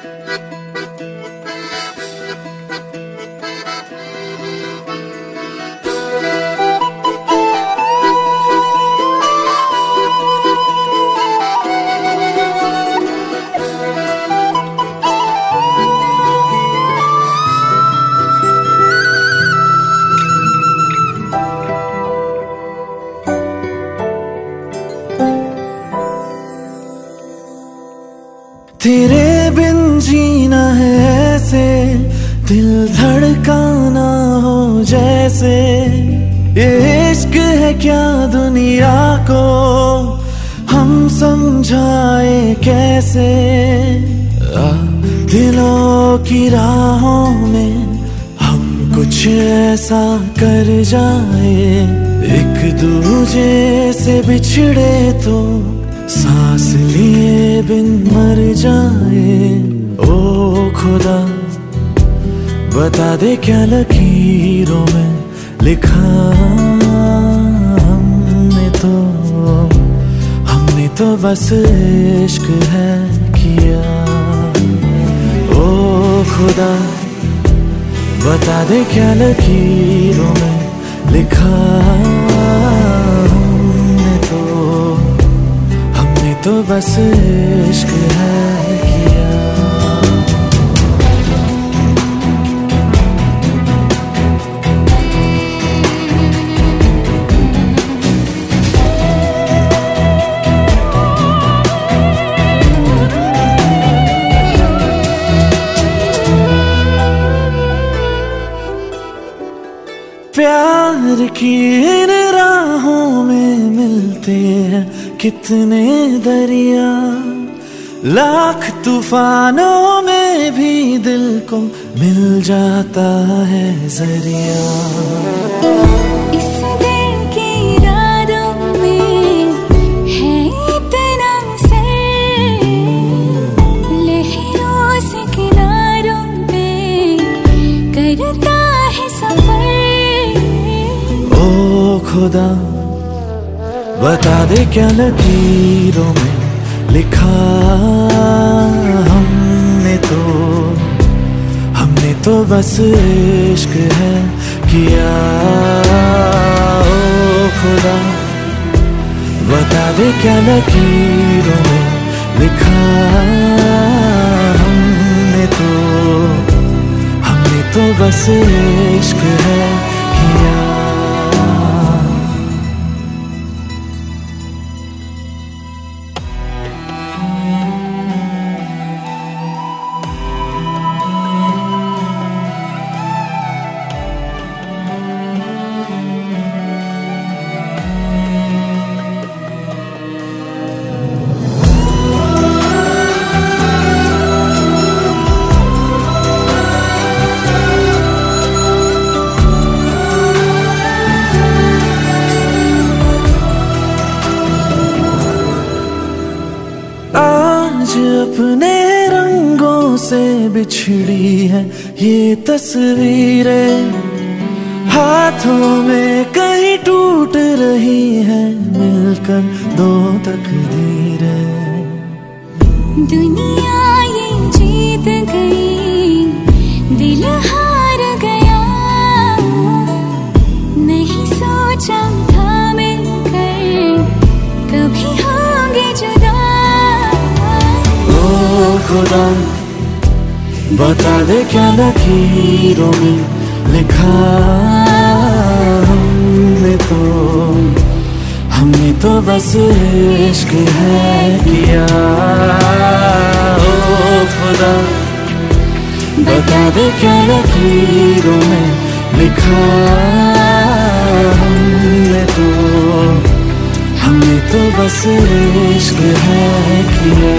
तेरे बिन जीना है ऐसे, दिल धड़काना हो जैसे। ये इश्क है क्या दुनिया को, हम समझाए कैसे। दिलों की राहों में हम कुछ ऐसा कर जाए, एक दूजे से बिछड़े तो सांस लिए बिन मर जाए। ओ खुदा बता दे क्या लकीरों में लिखा हमने तो बस इश्क है किया। ओ खुदा बता दे क्या लकीरों में लिखा तो बस इश्क है किया। प्यार की इन राहों में मिलते हैं कितने दरिया, लाख तूफानों में भी दिल को मिल जाता है जरिया। इस दिल की रातों में है इतना सर, लहरों से किनारों पे करता है सफर। ओ खुदा बता दे क्या लकीरों में लिखा हमने तो बस इश्क है किया। ओ खुदा बता दे क्या लकीरों में लिखा हमने तो बस इश्क है किया। अपने रंगों से बिछड़ी है ये तस्वीरें, हाथों में कहीं टूट रही है मिलकर दो तकदीरें। दुनिया ये जीत गई, दिल हार गया, नहीं सोचा था मिलकर कभी होंगे जुदा। खुदा बता दे क्या लकीरों में लिखा हमने तो बस इश्क है किया। ओ खुदा बता दे क्या लकीरों में लिखा हमने तो बस इश्क है किया।